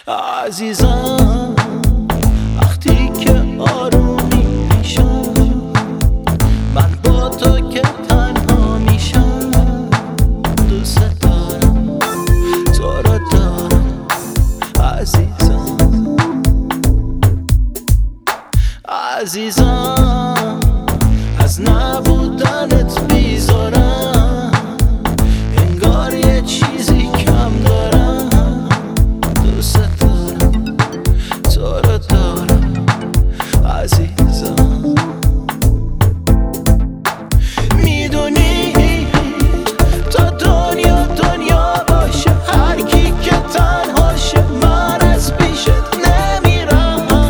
عزیزم وقتی که آرومی پیشم، من با تو که تنها میشم. دوست دارم، تو رو دارم عزیزم. عزیزم از نبودنت بیزارم، انگار یه چیزی کم دارم. دوست دارم، تو رو دارم عزیزم. میدونی تا دنیا باشه، هر کی که تنهاشه، من از پیشت نمیرم.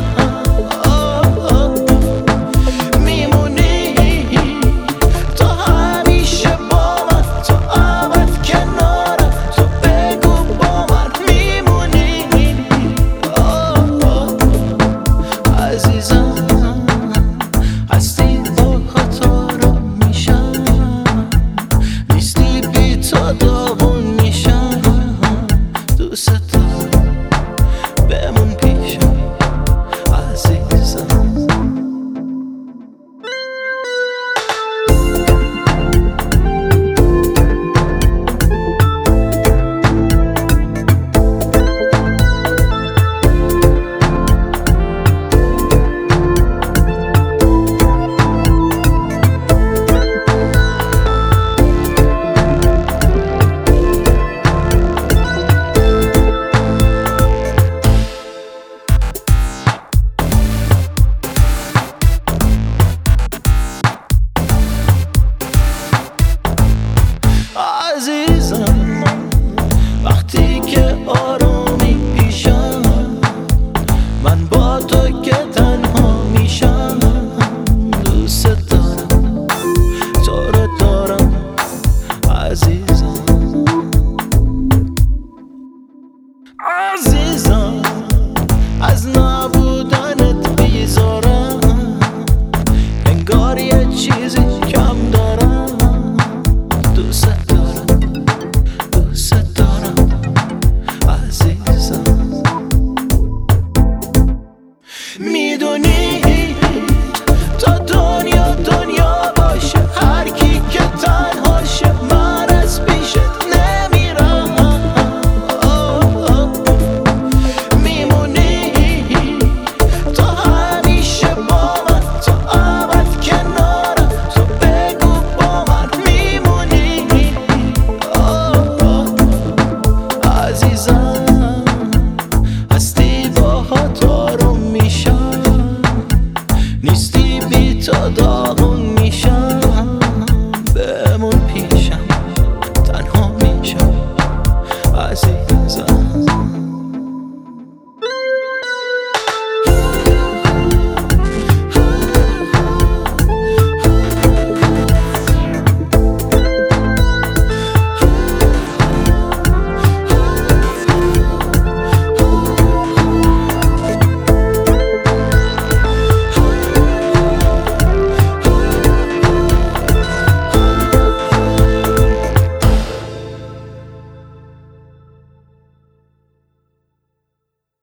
میمونی تو همیشه با من، تو ابد کنارم، تو بگو با من میمونی. عزیزم هستی با خطا میشم، نیستی بی تو داغون میشم. دوست دارم بمون پیشم عزیزم. عزیزم وقتی که آرومی پیشم، من با تو که تنها میشم. دوست دارم، تو رو دارم عزیزم. عزیزم از نبودنت بیزارم، انگار یه چیزی کم دارم. دوست دارم، دوست دارم عزیزم. میدونی تا دنیا باشه، هر کی که تنهاشه، من از پیشت نمیرم. میمونی تو همیشه با من، تو ابد کنارم، تو بگو با من میمونی. عزیزم هستی با خطا میشم، نیستی بی تو داغون میشم. بمون پیشم